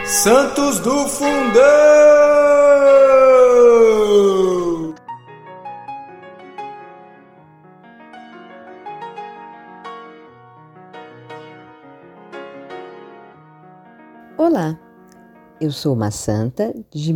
Santos do Fundão! Olá, eu sou uma santa de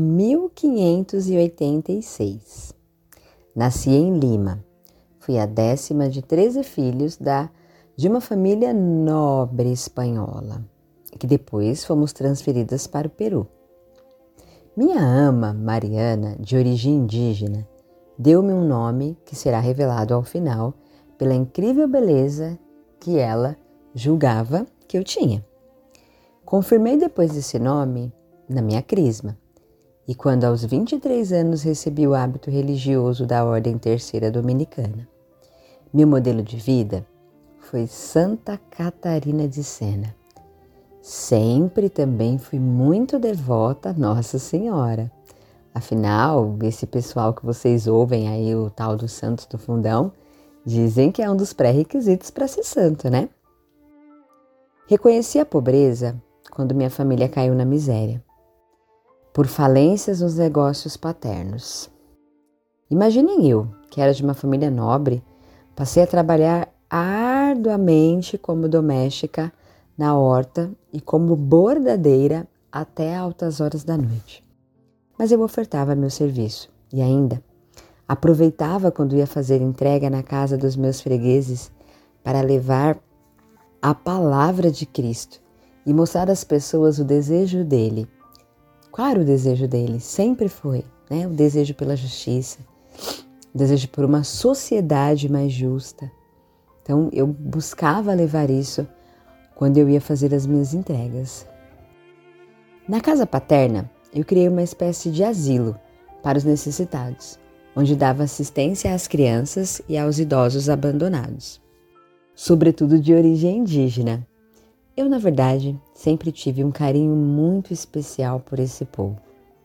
1586. Nasci em Lima. Fui a 10ª de 13 filhos de uma família nobre espanhola, que depois fomos transferidas para o Peru. Minha ama, Mariana, de origem indígena, deu-me um nome que será revelado ao final pela incrível beleza que ela julgava que eu tinha. Confirmei depois esse nome na minha crisma, e quando aos 23 anos recebi o hábito religioso da Ordem Terceira Dominicana. Meu modelo de vida foi Santa Catarina de Sena. Sempre também fui muito devota a Nossa Senhora. Afinal, esse pessoal que vocês ouvem aí, o tal dos Santos do Fundão, dizem que é um dos pré-requisitos para ser santo, né? Reconheci a pobreza quando minha família caiu na miséria, por falências nos negócios paternos. Imaginem eu, que era de uma família nobre, passei a trabalhar arduamente como doméstica na horta e como bordadeira até altas horas da noite. Mas eu ofertava meu serviço e ainda aproveitava quando ia fazer entrega na casa dos meus fregueses para levar a palavra de Cristo e mostrar às pessoas o desejo dele. Qual era o desejo dele? Sempre foi, né? O desejo pela justiça, o desejo por uma sociedade mais justa. Então eu buscava levar isso quando eu ia fazer as minhas entregas. Na casa paterna, eu criei uma espécie de asilo para os necessitados, onde dava assistência às crianças e aos idosos abandonados, sobretudo de origem indígena. Eu, na verdade, sempre tive um carinho muito especial por esse povo.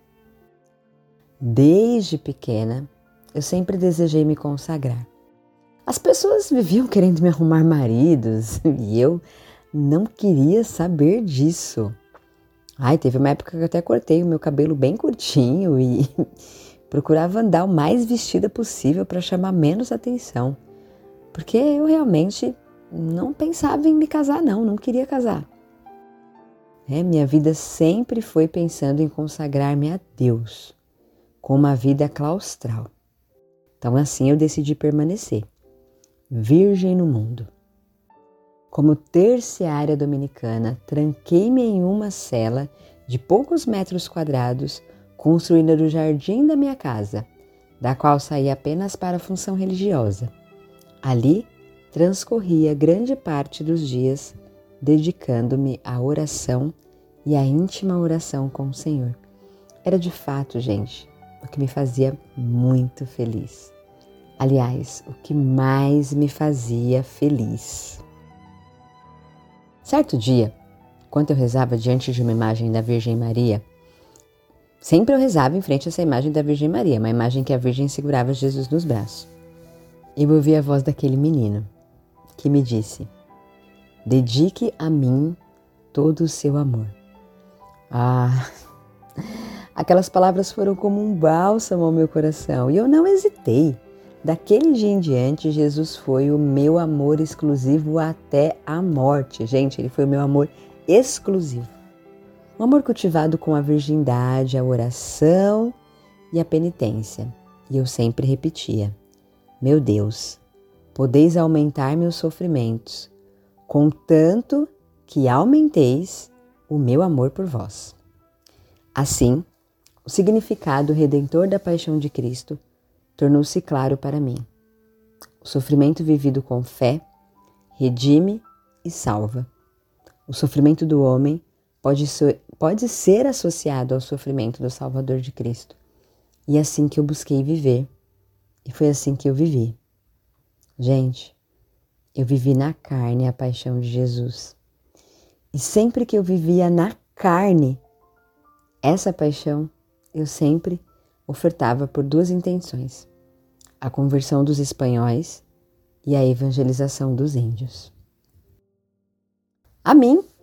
Desde pequena, eu sempre desejei me consagrar. As pessoas viviam querendo me arrumar maridos e eu não queria saber disso. Teve uma época que eu até cortei o meu cabelo bem curtinho e procurava andar o mais vestida possível para chamar menos atenção. Porque eu realmente não pensava em me casar, não queria casar. Minha vida sempre foi pensando em consagrar-me a Deus, com uma vida claustral. Então assim eu decidi permanecer, virgem no mundo. Como terciária dominicana, tranquei-me em uma cela de poucos metros quadrados, construída no jardim da minha casa, da qual saía apenas para a função religiosa. Ali, transcorria grande parte dos dias, dedicando-me à oração e à íntima oração com o Senhor. Era de fato, gente, o que me fazia muito feliz. Aliás, o que mais me fazia feliz. Certo dia, enquanto eu rezava diante de uma imagem da Virgem Maria, sempre eu rezava em frente a essa imagem da Virgem Maria, uma imagem que a Virgem segurava Jesus nos braços. E eu ouvi a voz daquele menino, que me disse: dedique a mim todo o seu amor. Aquelas palavras foram como um bálsamo ao meu coração e eu não hesitei. Daquele dia em diante, Jesus foi o meu amor exclusivo até a morte. Gente, ele foi o meu amor exclusivo. Um amor cultivado com a virgindade, a oração e a penitência. E eu sempre repetia: meu Deus, podeis aumentar meus sofrimentos, contanto que aumenteis o meu amor por vós. Assim, o significado redentor da paixão de Cristo tornou-se claro para mim. O sofrimento vivido com fé redime e salva. O sofrimento do homem pode ser associado ao sofrimento do Salvador de Cristo. E é assim que eu busquei viver. E foi assim que eu vivi. Gente, eu vivi na carne a paixão de Jesus. E sempre que eu vivia na carne essa paixão, eu sempre ofertava por duas intenções: a conversão dos espanhóis e a evangelização dos índios. A mim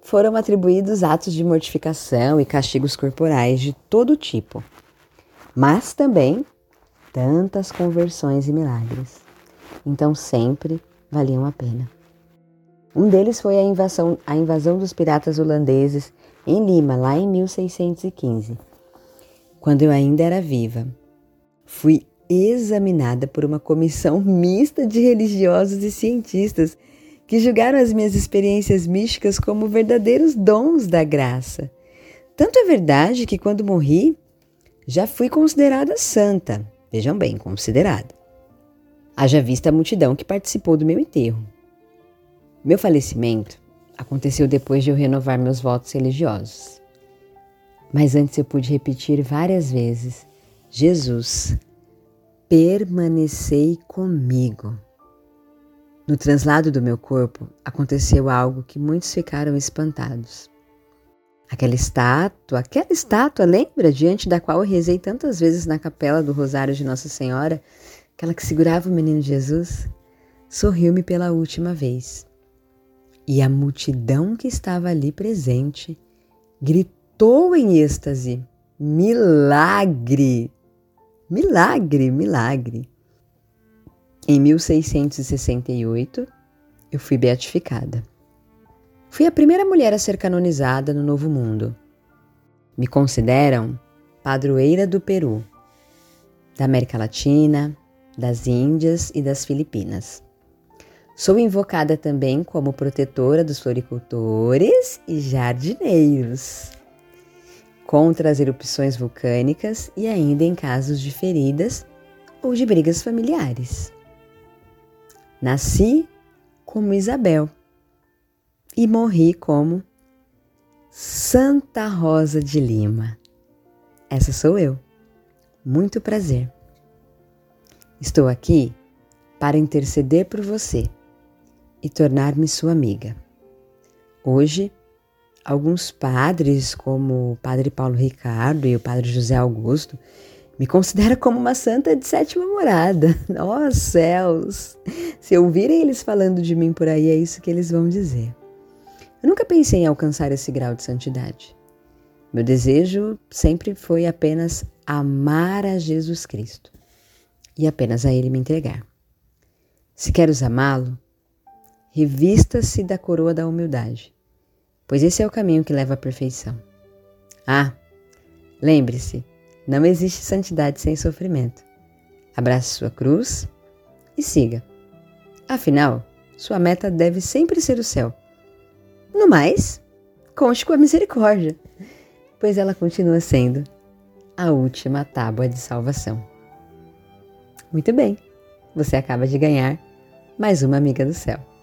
foram atribuídos atos de mortificação e castigos corporais de todo tipo, mas também tantas conversões e milagres. Então sempre valiam a pena. Um deles foi a invasão dos piratas holandeses em Lima, lá em 1615. Quando eu ainda era viva, fui examinada por uma comissão mista de religiosos e cientistas que julgaram as minhas experiências místicas como verdadeiros dons da graça. Tanto é verdade que quando morri, já fui considerada santa. Vejam bem, considerada. Haja vista a multidão que participou do meu enterro. Meu falecimento aconteceu depois de eu renovar meus votos religiosos. Mas antes eu pude repetir várias vezes: Jesus, permanecei comigo. No translado do meu corpo aconteceu algo que muitos ficaram espantados. Aquela estátua, lembra? Diante da qual eu rezei tantas vezes na capela do Rosário de Nossa Senhora, aquela que segurava o menino Jesus, sorriu-me pela última vez. E a multidão que estava ali presente gritou em êxtase: milagre! Milagre, milagre! Em 1668, eu fui beatificada. Fui a primeira mulher a ser canonizada no Novo Mundo. Me consideram padroeira do Peru, da América Latina, das Índias e das Filipinas. Sou invocada também como protetora dos floricultores e jardineiros, contra as erupções vulcânicas e ainda em casos de feridas ou de brigas familiares. Nasci como Isabel e morri como Santa Rosa de Lima. Essa sou eu. Muito prazer. Estou aqui para interceder por você e tornar-me sua amiga. Hoje, alguns padres, como o Padre Paulo Ricardo e o Padre José Augusto, me consideram como uma santa de sétima morada. Ó céus! Se ouvirem eles falando de mim por aí, é isso que eles vão dizer. Eu nunca pensei em alcançar esse grau de santidade. Meu desejo sempre foi apenas amar a Jesus Cristo e apenas a Ele me entregar. Se queres amá-lo, revista-se da coroa da humildade, pois esse é o caminho que leva à perfeição. Ah, lembre-se, não existe santidade sem sofrimento. Abrace sua cruz e siga. Afinal, sua meta deve sempre ser o céu. No mais, conte com a misericórdia, pois ela continua sendo a última tábua de salvação. Muito bem, você acaba de ganhar mais uma amiga do céu.